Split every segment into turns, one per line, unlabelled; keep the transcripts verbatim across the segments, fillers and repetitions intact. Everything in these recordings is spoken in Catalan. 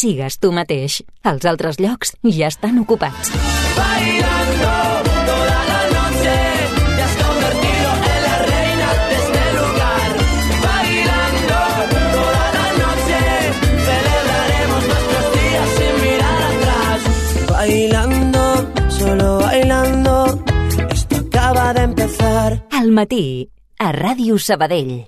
sigues tu mateix. Els altres llocs ja estan ocupats.
Bailando toda la noche, te has convertido en la reina de este lugar. Bailando toda la noche, celebraremos nuestros días sin mirar atrás. Bailando, solo bailando, esto acaba de empezar.
Al matí, a Ràdio Sabadell.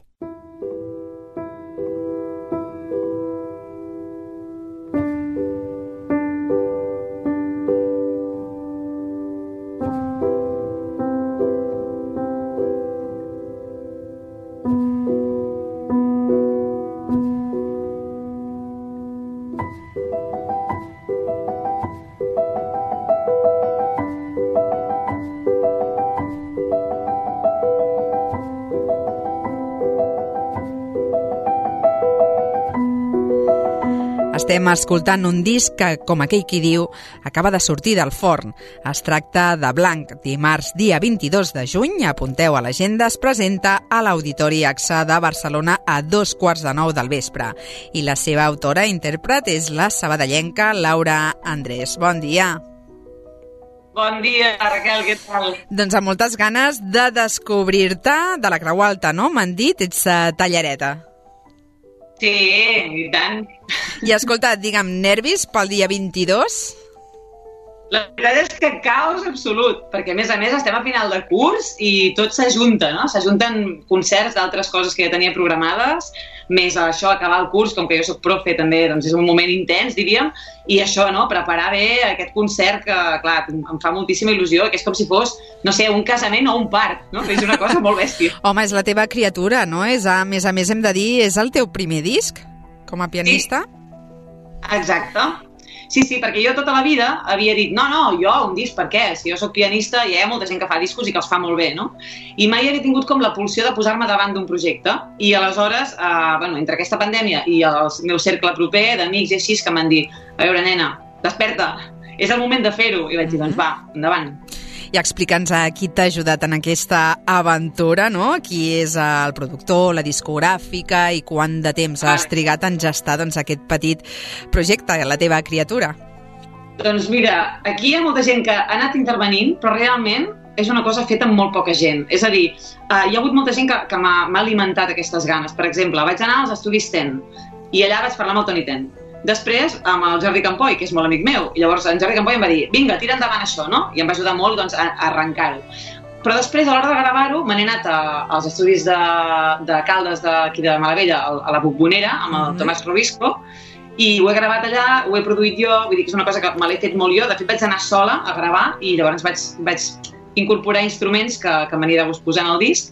Estem escoltant un disc que, com aquell qui diu, acaba de sortir del forn. Es tracta de Blanc. Dimarts, dia vint-i-dos de juny, apunteu a l'agenda, es presenta a l'Auditori AXA de Barcelona a dos quarts de nou del vespre. I la seva autora i intèrpret és la sabadellenca Laura Andrés. Bon dia.
Bon dia, Raquel, què tal?
Doncs amb moltes ganes de descobrir-te de la Creu Alta, no? M'han dit, ets uh, tallareta.
Sí, i tant.
I escolta, digue'm, nervis pel dia vint-i-dos?
La veritat és que caos absolut, perquè a més a més estem a final de curs i tot s'ajunta, no? S'ajunten concerts d'altres coses que ja tenia programades, més això, acabar el curs, com que jo soc profe també, doncs és un moment intens, diríem, i això, no?, preparar bé aquest concert que, clar, em fa moltíssima il·lusió, que és com si fos, no sé, un casament o un part, no? És una cosa molt bèstia.
Home, és la teva criatura, no? És, a més a més, hem de dir, és el teu primer disc com a pianista?
Sí, exacte. Sí, sí, perquè jo tota la vida havia dit no, no, jo un disc, per què? Si jo soc pianista i hi ha molta gent que fa discos i que els fa molt bé, no? I mai havia tingut com la pulsió de posar-me davant d'un projecte. I aleshores, eh, bueno, entre aquesta pandèmia i el meu cercle proper d'amics i així que m'han dit, a veure, nena, desperta, és el moment de fer-ho. I vaig dir, doncs va, endavant.
I explica'ns a qui t'ha ajudat en aquesta aventura, no? Qui és el productor, la discogràfica i quant de temps has trigat en gestar doncs, aquest petit projecte, la teva criatura?
Doncs mira, aquí hi ha molta gent que ha anat intervenint, però realment és una cosa feta amb molt poca gent. És a dir, eh, hi ha hagut molta gent que, que m'ha alimentat aquestes ganes. Per exemple, vaig anar als estudis Ten i allà vaig parlar amb el Toni Ten. Després, amb el Jordi Campoy, que és molt amic meu, i llavors en Jordi Campoy em va dir vinga, tira endavant això, no? I em va ajudar molt doncs, a, a arrencar-ho. Però després, a l'hora de gravar-ho, me n'he anat a, als estudis de, de Caldes d'aquí de Malavella, a, a la Bombonera, amb el mm-hmm. Tomàs Robisco, i ho he gravat allà, ho he produït jo, vull dir que és una cosa que me l'he fet molt jo. De fet, vaig anar sola a gravar i llavors vaig, vaig incorporar instruments que, que m'anirà posant al disc.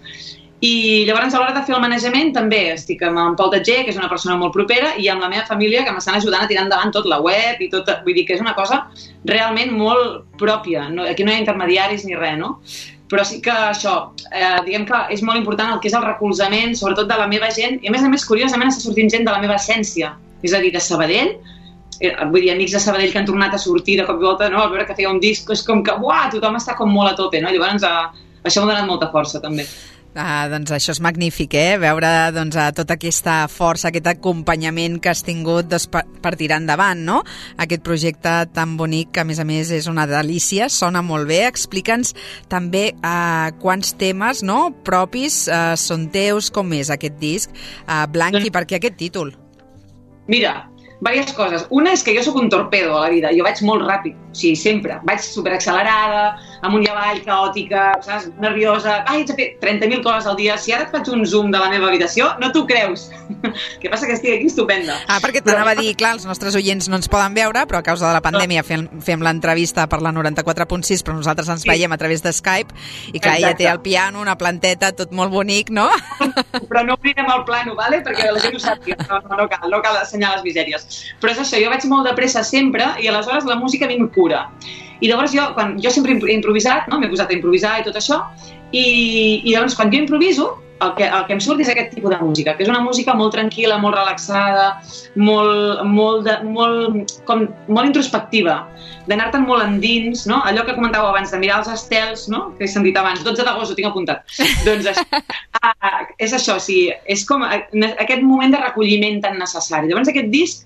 I llavors a l'hora de fer el manejament també estic amb en Pol Tatger, que és una persona molt propera, i amb la meva família que m'estan ajudant a tirar endavant tot la web i tot, vull dir que és una cosa realment molt pròpia, no, aquí no hi ha intermediaris ni res, no? Però sí que això, eh, diguem que és molt important el que és el recolzament, sobretot de la meva gent, i a més a més, curiosament, està sortint gent de la meva essència, és a dir, de Sabadell, eh, vull dir, amics de Sabadell que han tornat a sortir de cop i volta, no? A veure que feia un disc, és com que, uah, tothom està com molt a tope, no? Llavors, eh, això m'ha donat molta força, també.
Ah, doncs això és magnífic, eh? Veure doncs, tota aquesta força, aquest acompanyament que has tingut doncs, per, per tirar endavant, no? Aquest projecte tan bonic que, a més a més, és una delícia, sona molt bé. Explica'ns també eh, quants temes no, propis eh, són teus, com és aquest disc, eh, Blanc, i per què aquest títol?
Mira, diverses coses. Una és que jo sóc un torpedo a la vida, jo vaig molt ràpid, sí, sempre. Vaig superaccelerada, amunt i avall, caòtica, saps? Nerviosa. Ai, haig de fer trenta mil coses al dia. Si ara et faig un zoom de la meva habitació, no t'ho creus. Què passa que estic aquí estupenda.
Ah, perquè t'anava a dir, clar, els nostres oients no ens poden veure, però a causa de la pandèmia fem, fem l'entrevista per la noranta-quatre punt sis, però nosaltres ens sí. veiem a través de Skype, i clar, Exacte. Ella té el piano, una planteta, tot molt bonic, no?
Però no obrirem el plano, ¿vale? Perquè la gent ho sàpiga. No, no, no cal, no cal assenyalar les misèries. Però és això, jo vaig molt de pressa sempre i aleshores la música a mi em cura. I llavors jo, quan, jo sempre he improvisat, no? M'he posat a improvisar i tot això, i, i llavors quan jo improviso, el que, el que em surt és aquest tipus de música, que és una música molt tranquil·la, molt relaxada, molt, molt, de, molt, com, molt introspectiva, d'anar-te'n molt endins, no? Allò que comentàveu abans, de mirar els estels, no? Que he sentit abans, dotze d'agost ho tinc apuntat. Doncs això, ah, és això, sí, és com aquest moment de recolliment tan necessari. Llavors aquest disc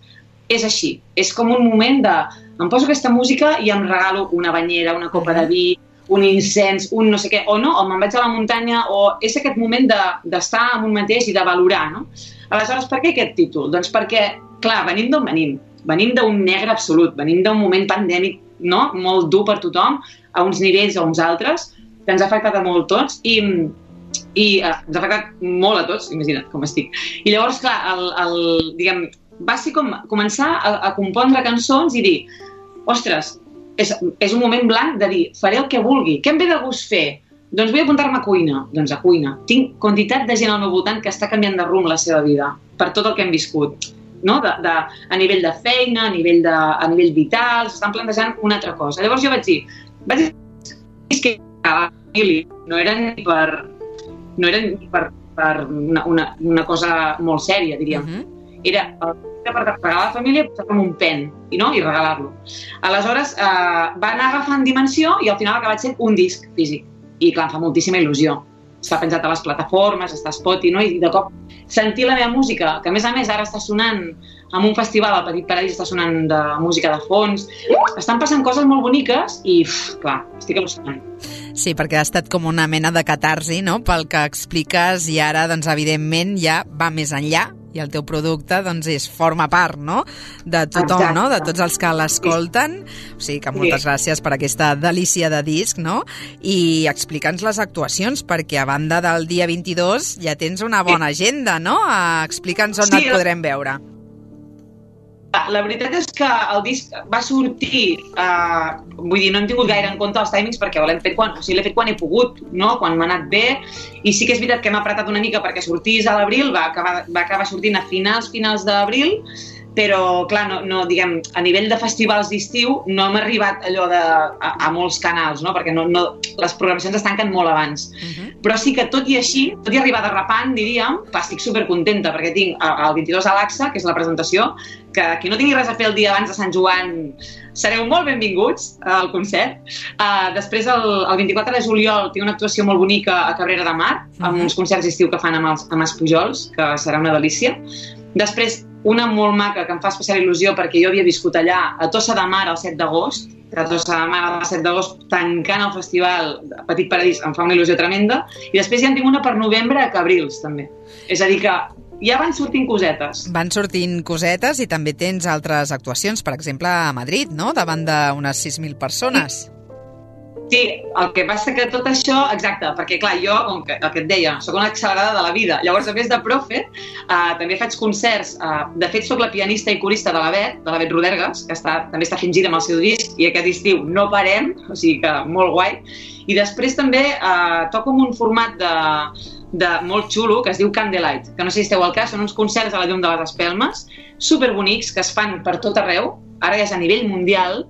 és així. És com un moment de... Em poso aquesta música i em regalo una banyera, una copa de vi, un incens, un no sé què, o no, o me'n vaig a la muntanya, o és aquest moment d'estar de, amb un mateix i de valorar, no? Aleshores, per què aquest títol? Doncs perquè, clar, venim d'on venim. Venim d'un negre absolut, venim d'un moment pandèmic, no?, molt dur per tothom, a uns nivells o a uns altres, que ens ha afectat a molt tots, i, i eh, ens ha afectat molt a tots, imagina't com estic. I llavors, clar, el, el, diguem, va ser com començar a, a compondre cançons i dir, ostres, és, és un moment blanc de dir, faré el que vulgui. Què em ve de gust fer? Doncs vull apuntar-me a cuina. Doncs a cuina. Tinc quantitat de gent al meu voltant que està canviant de rumb la seva vida, per tot el que hem viscut. No? De, de, a nivell de feina, a nivell, de, a nivell vital, s'estan plantejant una altra cosa. Llavors jo vaig dir, vaig dir que a la família no era ni per, no era ni per, per una, una, una cosa molt sèria, diríem. Uh-huh. Era per regalar a la família, posar-lo en un pen i, no? I regalar-lo. Aleshores, eh, va anar agafant dimensió i al final ha acabat sent un disc físic. I clar, em fa moltíssima il·lusió. Està penjat a les plataformes, està a Spotify, no? I de cop sentir la meva música, que a més a més ara està sonant en un festival, al Petit Paradís està sonant de música de fons, estan passant coses molt boniques i, uf, clar, estic al·lucinant.
Sí, perquè ha estat com una mena de catarsi, no?, pel que expliques, i ara, doncs, evidentment, ja va més enllà, i el teu producte, doncs, és, forma part, no?, de tothom, exacte, no?, de tots els que l'escolten. O sigui que moltes sí. gràcies per aquesta delícia de disc, no?, i explica'ns les actuacions, perquè a banda del dia vint-i-dos ja tens una bona agenda, no? Explica'ns on sí, et podrem veure.
La veritat és que el disc va sortir, eh, vull dir, no hem tingut gaire en compte els timings perquè l'hem fet quan, o sigui, l'he fet quan he pogut, no? Quan m'ha anat bé, i sí que és veritat que m'ha apretat una mica perquè sortís a l'abril, va acabar, va acabar sortint a finals, finals d'abril, però, clar, no, no, diguem, a nivell de festivals d'estiu no hem arribat allò de, a, a molts canals, no? Perquè no, no, les programacions es tanquen molt abans. Uh-huh. Però sí que, tot i així, tot i arribar derrapant, diríem, pa, estic supercontenta, perquè tinc el vint-i-dos a l'A X A, que és la presentació, que qui no tingui res a fer el dia abans de Sant Joan, sereu molt benvinguts al concert. Uh, després, el, el vint-i-quatre de juliol, tinc una actuació molt bonica a Cabrera de Mar, uh-huh. amb uns concerts d'estiu que fan amb els, amb els Pujols, que serà una delícia. Després, una molt maca que em fa especial il·lusió perquè jo havia viscut allà a Tossa de Mar el set d'agost, que a Tossa de Mar el set d'agost tancant el festival Petit Paradís em fa una il·lusió tremenda, i després ja en tinc una per novembre a Cabrils també. És a dir que ja van sortint cosetes.
Van sortint cosetes i també tens altres actuacions, per exemple a Madrid, no?, davant d'unes sis mil persones.
Sí. Sí, el que passa que tot això, exacte, perquè clar, jo, com que, el que et deia, sóc una accelerada de la vida, llavors a més de profe, eh, també faig concerts, eh, de fet sóc la pianista i corista de la Bet, de la Bet Rodergas, que està, també està fent gira amb el seu disc, i aquest estiu no parem, o sigui que molt guai, i després també eh, toco en un format de, de molt xulo, que es diu Candlelight, que no sé si esteu al cas, són uns concerts a la llum de les espelmes, superbonics, que es fan per tot arreu, ara ja és a nivell mundial,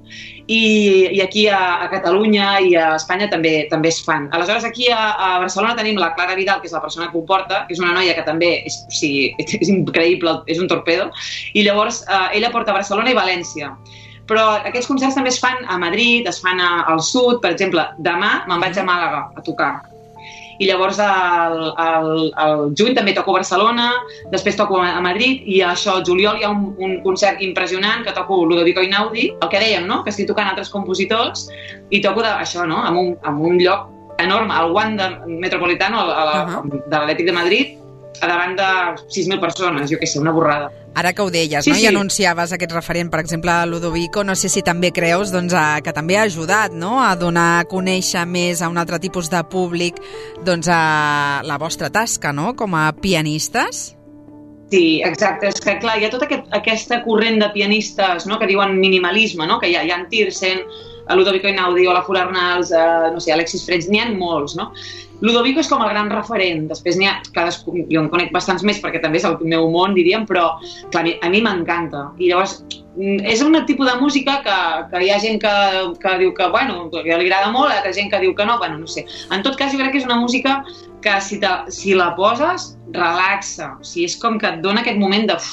i, i aquí a, a Catalunya i a Espanya també també es fan. Aleshores, aquí a, a Barcelona tenim la Clara Vidal, que és la persona que ho porta, que és una noia que també és, o sigui, és increïble, és un torpedo, i llavors eh, ella porta a Barcelona i València. Però aquests concerts també es fan a Madrid, es fan a, al sud, per exemple, demà me'n vaig a Màlaga a tocar. I llavors al, al, al juny també toco a Barcelona, després toco a Madrid, i això, al juliol hi ha un, un concert impressionant que toco Ludovico Einaudi, el que dèiem, no?, que estic tocant altres compositors, i toco de, això, no?, en un, en un lloc enorme, al Wanda Metropolitano, a la, uh-huh. de l'Atlètic de Madrid, a davant de sis mil persones, jo què sé, una borrada.
Ara que ho deies, sí, no? Sí. I anunciaves aquest referent, per exemple, a Ludovico, no sé si també creus doncs, a, que també ha ajudat, no?, a donar a conèixer més a un altre tipus de públic doncs, a la vostra tasca, no?, com a pianistes.
Sí, exacte. És que, clar, hi ha tota aquest, aquesta corrent de pianistes, no?, que diuen minimalisme, no?, que hi ha, hi ha en Tirsen, a Ludovico Einaudi, o la Fura Arnals, a, no sé, Alexis Freds, n'hi ha molts, no? Ludovico és com el gran referent, després n'hi ha, cadascú, jo en conec bastants més perquè també és el meu món, diríem, però clar, a mi m'encanta. I llavors, és un tipus de música que, que hi ha gent que, que diu que, bueno, que li agrada molt, hi ha gent que diu que no, bueno, no sé. En tot cas, jo crec que és una música que si, te, si la poses, relaxa. O sigui, és com que et dona aquest moment de,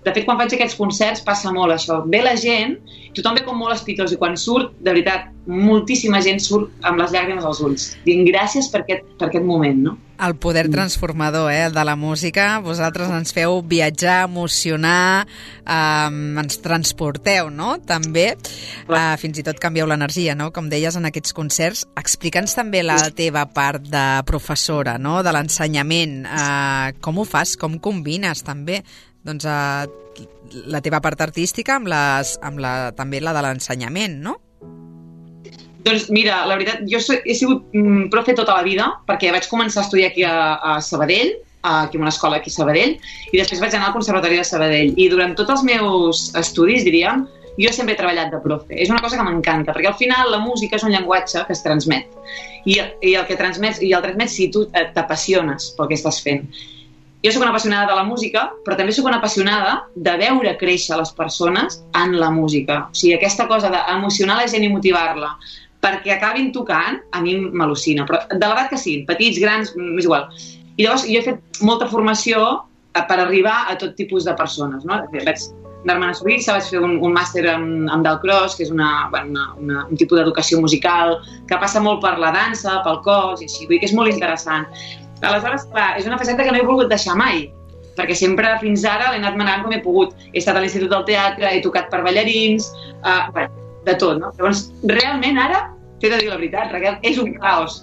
De fet, quan faig aquests concerts passa molt això. Ve la gent, tothom ve com molt espitós i quan surt, de veritat, moltíssima gent surt amb les llàgrimes als ulls. Dient gràcies per aquest, per aquest moment, no?
El poder transformador eh, de la música. Vosaltres ens feu viatjar, emocionar, eh, ens transporteu, no? També, eh, fins i tot canvieu l'energia, no? Com deies en aquests concerts. Explica'ns també la teva part de professora, no? De l'ensenyament. Eh, com ho fas? Com combines també doncs, eh, la teva part artística amb, les, amb la, també la de l'ensenyament, no?
Doncs mira, la veritat, jo soy, he sigut mm, profe tota la vida, perquè vaig començar a estudiar aquí a, a Sabadell, aquí en una escola aquí a Sabadell, i després vaig anar al Conservatori de Sabadell. I durant tots els meus estudis, diríem, jo sempre he treballat de profe. És una cosa que m'encanta, perquè al final la música és un llenguatge que es transmet. I, i el que transmets, i el transmets si tu t'apassiones pel que estàs fent. Jo soc una apassionada de la música, però també soc una apassionada de veure créixer les persones en la música. O sigui, aquesta cosa d'emocionar la gent i motivar-la perquè acabin tocant, a mi m'al·lucina. Però de l'edat que siguin, petits, grans, m'és igual. I llavors jo he fet molta formació per arribar a tot tipus de persones, no? Vaig anar-me'n a Suïssa, vaig fer un, un màster amb, amb Dalcross, que és una, una, una, un tipus d'educació musical que passa molt per la dansa, pel cos, i així, vull dir que és molt interessant. Aleshores, clar, és una faceta que no he volgut deixar mai, perquè sempre fins ara l'he anat manant com he pogut. He estat a l'Institut del Teatre, he tocat per ballarins, eh, bueno, de tot, no? Llavors, realment ara, t'he de dir la veritat, Raquel, és un caos.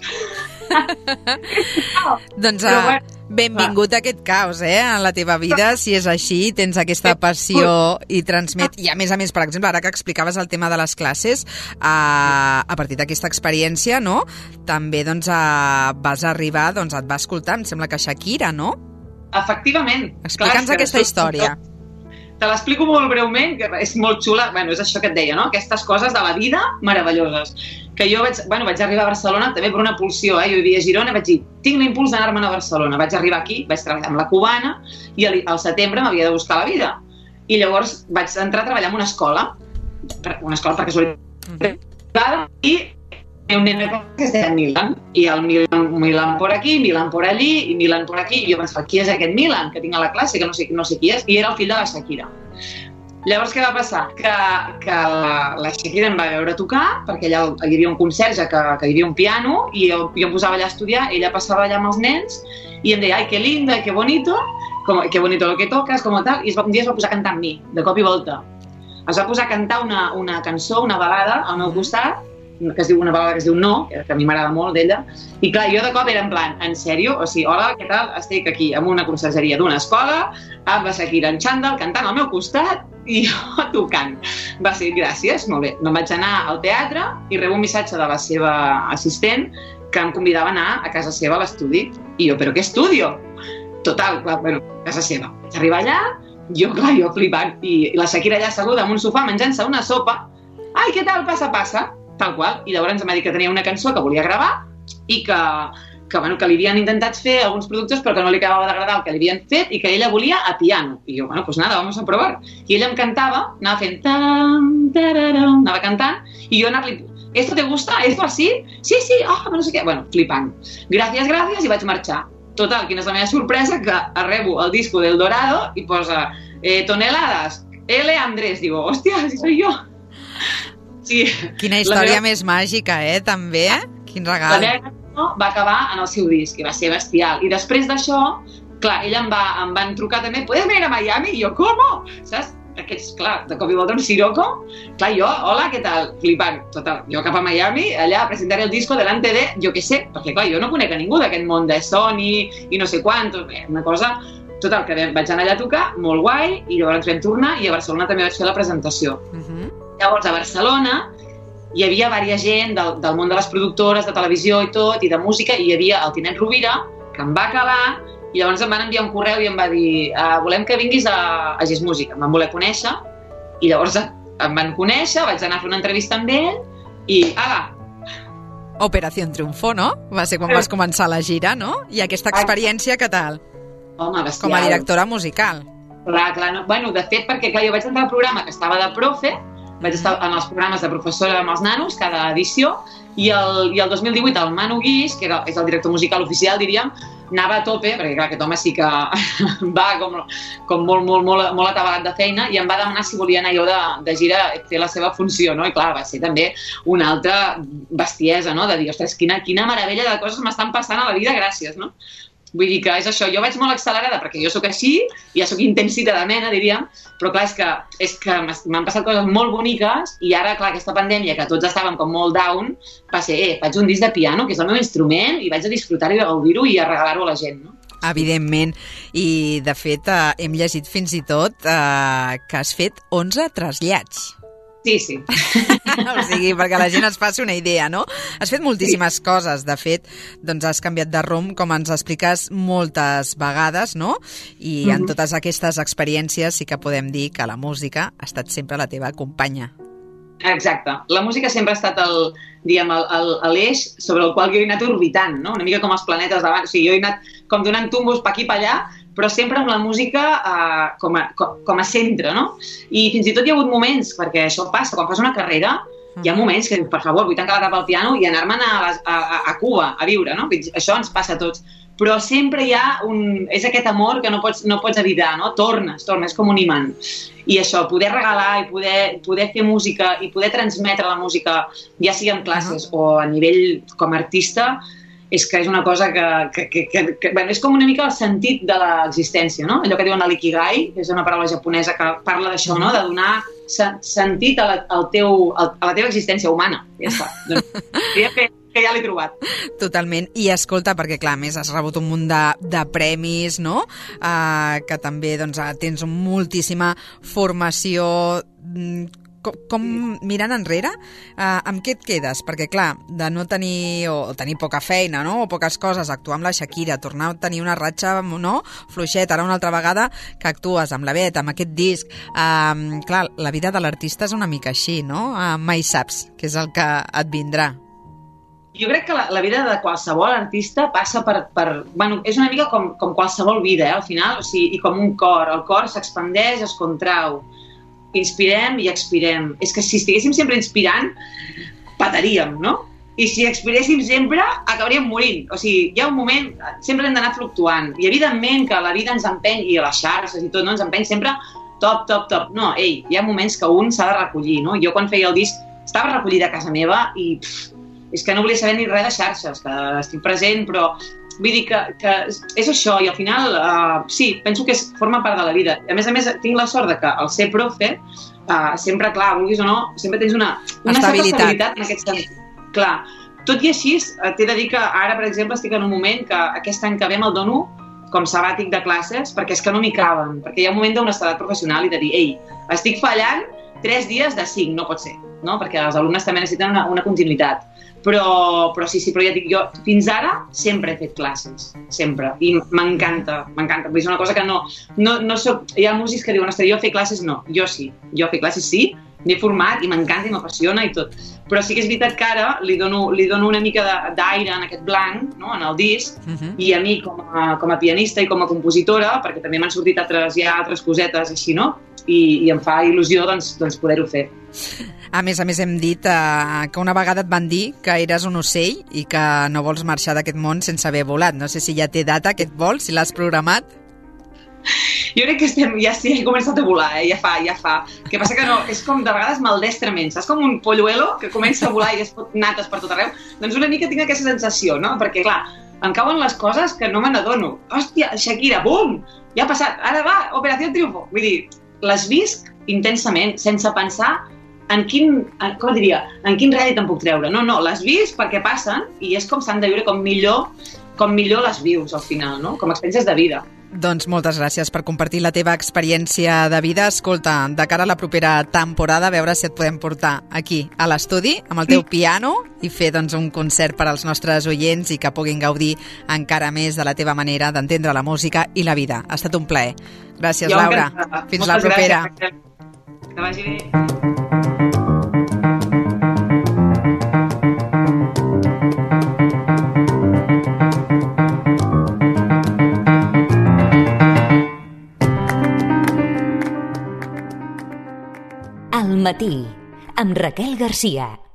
Doncs uh, bueno, benvingut a aquest caos, eh, en la teva vida, si és així, tens aquesta passió i transmet, i a més a més, per exemple, ara que explicaves el tema de les classes, uh, a partir d'aquesta experiència, no?, també, doncs, uh, vas arribar, doncs, et va escoltar, em sembla que Shakira, no?
Efectivament.
Explica'ns aquesta història.
Te l'explico molt breument, que és molt xula. Bueno, és això que et deia, no? Aquestes coses de la vida meravelloses. Que jo vaig, bueno, vaig arribar a Barcelona també per una pulsió, eh? Jo vivia a Girona i vaig dir, tinc l'impuls d'anar-me'n a Barcelona. Vaig arribar aquí, vaig treballar amb la Cubana i al, al setembre m'havia de buscar la vida. I llavors vaig entrar a treballar en una escola, una escola per casualitat, i un nen que es deia Milan, i el Milan, Milan por aquí, Milan por allí, i Milan por aquí, i jo pensava, qui és aquest Milan que tinc a la classe, que no sé, no sé qui és, i era el fill de la Shakira. Llavors, què va passar? Que, que la, la Shakira em va veure tocar, perquè allà hi havia un conserge que, que hi havia un piano, i jo, jo em posava allà a estudiar, ella passava allà amb els nens, i em deia, ai, que linda, que bonito, com, que bonito lo que tocas, com tal, i es va, un dia es va posar a cantar amb mi, de cop i volta. Es va posar a cantar una, una cançó, una balada, al meu costat, que es diu una balada que es diu No, que a mi m'agrada molt d'ella, i clar, jo de cop era en plan, en sèrio? O sigui, hola, què tal? Estic aquí amb una consergeria d'una escola, amb la Shakira en xandall, cantant al meu costat, i jo tocant. Va ser, gràcies, molt bé. Me'n vaig anar al teatre i rebo un missatge de la seva assistent que em convidava a anar a casa seva a l'estudi. I jo, però què estudio? Total, clar, bueno, a casa seva. Vaig arribar allà, jo, clar, jo flipant, i la Shakira allà asseguda en un sofà menjant-se una sopa. Ai, què tal? Passa, passa. Tal qual, i llavors em va dir que tenia una cançó que volia gravar i que, que, bueno, que li havien intentat fer alguns productors però que no li acabava d'agradar el que li havien fet i que ella volia a piano. I jo, bueno, pues nada, vamos a probar. I ella em cantava, anava fent tam, tararam, anava cantant, i jo anava-li, ¿esto te gusta? ¿Esto así? Sí, sí, ah, oh, no sé què. Bueno, flipant. Gràcies, gràcies, i vaig marxar. Total, quina és la meva sorpresa, que arrebo el disco del Dorado i posa eh, toneladas, L. Andrés. Digo, hòstia, si soy yo. Sí.
Quina història meva... més màgica, eh, també? Quin regal.
La meva cançó va acabar en el seu disc, i va ser bestial. I després d'això, clar, ella em, va, em van trucar també, ¿puedes venir a Miami? I jo, ¿cómo? Saps? Aquests, clar, de cop i volta un siroco. Clar, jo, hola, què tal? Flipant. Total, jo cap a Miami, allà a presentar el disco delante de, jo què sé, perquè clar, jo no conec a ningú d'aquest món de Sony i no sé quant, una cosa... Total, que vaig anar allà a tocar, molt guai, i llavors vam tornar, i a Barcelona també vaig fer la presentació. Uh-huh. Llavors, a Barcelona hi havia diversa gent del, del món de les productores, de televisió i tot, i de música, i hi havia el Tinet Rovira, que em va calar, i llavors em van enviar un correu i em va dir uh, volem que vinguis a, a Gis Música. Em van voler conèixer, i llavors em van conèixer, vaig anar a fer una entrevista amb ell, i ala!
Operació Triunfo, no? Va ser quan vas començar la gira, no? I aquesta experiència, què tal?
Home, bestial.
Com a directora musical.
Clar, clar, no. Bueno, de fet, perquè clar, jo vaig entrar al programa que estava de profe, vaig estar en els programes de professora amb els nanos, cada edició, i el, i el dos mil divuit el Manu Guix, que era, és el director musical oficial, diríem, anava a tope, perquè clar, aquest home sí que va com, com molt, molt, molt, molt atabalat de feina, i em va demanar si volia anar jo de, de gira a fer la seva funció, no? I clar, va ser també una altra bestiesa, no? De dir, ostres, quina, quina meravella de coses m'estan passant a la vida, gràcies, no? Vull dir que és això, jo vaig molt accelerada perquè jo sóc així, ja sóc intensita de mena, diríem, però clar, és que, és que m'han passat coses molt boniques i ara, clar, aquesta pandèmia, que tots estàvem com molt down, va ser, eh, faig un disc de piano, que és el meu instrument, i vaig a disfrutar-ho i a gaudir-ho i a regalar-ho a la gent, no?
Evidentment, i de fet eh, hem llegit fins i tot eh, que has fet onze trasllats.
Sí, sí.
O sigui, perquè la gent es faci una idea, no? Has fet moltíssimes sí. coses, de fet, doncs has canviat de rumb, com ens expliques moltes vegades, no? I mm-hmm. en totes aquestes experiències sí que podem dir que la música ha estat sempre la teva companya.
Exacte. La música sempre ha estat el, diguem, l'eix sobre el qual jo he anat orbitant, no? Una mica com els planetes d'abans. O sigui, jo he anat com donant tumbos pa aquí pa allà, però sempre amb la música uh, com, a, com, com a centre, no? I fins i tot hi ha hagut moments, perquè això passa, quan fas una carrera, hi ha moments que, per favor, vull tancar la capa al piano i anar-me'n a, a, a Cuba a viure, no? Això ens passa a tots. Però sempre hi ha un... és aquest amor que no pots, no pots evitar, no? Tornes, tornes, és com un imant. I això, poder regalar i poder, poder fer música i poder transmetre la música, ja sigui en classes uh-huh. o a nivell com a artista, és que és una cosa que, que, que, que, que bueno, és com una mica el sentit de l'existència, no? Allò que diuen l'ikigai, que és una paraula japonesa que parla d'això, no? De donar sentit a la, al teu, a la teva existència humana. Ja està. Doncs, que, que ja l'he trobat.
Totalment. I escolta, perquè clar, més has rebut un munt de, de premis, no? Uh, que també doncs, tens moltíssima formació. Com, com mirant enrere, uh, amb què et quedes? Perquè, clar, de no tenir, o tenir poca feina, no?, o poques coses, actuar amb la Shakira, tornar a tenir una ratxa, no?, fluixet, ara una altra vegada que actues amb la Bet, amb aquest disc. Uh, clar, la vida de l'artista és una mica així, no? Uh, mai saps què és el que et vindrà.
Jo crec que la, la vida de qualsevol artista passa per... per bueno, és una mica com, com qualsevol vida, eh, al final, o sigui, i com un cor. El cor s'expandeix, es contrau. Inspirem i expirem. És que si estiguéssim sempre inspirant, pataríem, no? I si expiréssim sempre, acabaríem morint. O sigui, hi ha un moment, sempre hem d'anar fluctuant. I evidentment que la vida ens empeny, i a les xarxes i tot, no? Ens empeny sempre top, top, top. No, ei, hi ha moments que un s'ha de recollir, no? Jo quan feia el disc estava recollida a casa meva i pff, és que no volia saber ni res de xarxes, que estic present, però vull dir que, que és això, i al final, uh, sí, penso que és, forma part de la vida. A més a més, tinc la sort de que al ser profe, uh, sempre, clar, vulguis o no, sempre tens una, una estabilitat. certa estabilitat en aquest sentit. Clar, tot i així, t'he de dir que ara, per exemple, estic en un moment que aquest any que ve me'l dono com sabàtic de classes, perquè és que no m'hi caben, perquè hi ha un moment d'honestedat professional i de dir, ei, estic fallant tres dies de cinc, no pot ser, no? Perquè els alumnes també necessiten una, una continuïtat. Però, però sí, sí, però ja dic, jo fins ara sempre he fet classes, sempre, i m'encanta, m'encanta, és una cosa que no, no, no soc, hi ha músics que diuen, ostres, jo fer classes no, jo sí, jo fer classes sí, m'he format i m'encanta i m'apassiona i tot, però sí que és veritat que ara li dono, li dono una mica d'aire en aquest blanc, no?, en el disc, uh-huh. I a mi com a, com a pianista i com a compositora, perquè també m'han sortit altres, ja altres cosetes així, no?, i, i em fa il·lusió doncs, doncs poder-ho fer.
A més a més hem dit eh, que una vegada et van dir que eres un ocell i que no vols marxar d'aquest món sense haver volat. No sé si ja té data aquest vol, si l'has programat.
Jo crec que estem, ja sí, he començat a volar, eh? ja fa, ja fa. El que passa que no, és com de vegades maldestrament, saps com un polluelo que comença a volar i es pot nates per tot arreu? Doncs una mica tinc aquesta sensació, no? Perquè clar, em cauen les coses que no me n'adono. Hòstia, Shakira, bum! Ja ha passat, ara va, Operació Triunfo. Vull dir, les visc intensament, sense pensar en quin, en, com diria, en quin rèdit em puc treure. No, no, les visc perquè passen i és com s'han de viure, com millor, com millor les vius al final, no? Com experiències de vida.
Doncs moltes gràcies per compartir la teva experiència de vida. Escolta, de cara a la propera temporada, a veure si et podem portar aquí a l'estudi amb el teu sí. piano i fer doncs, un concert per als nostres oients i que puguin gaudir encara més de la teva manera d'entendre la música i la vida. Ha estat un plaer. Gràcies, jo Laura. Fins moltes la propera.
Gràcies. Que vagi bé.
Al matí, amb Raquel Garcia.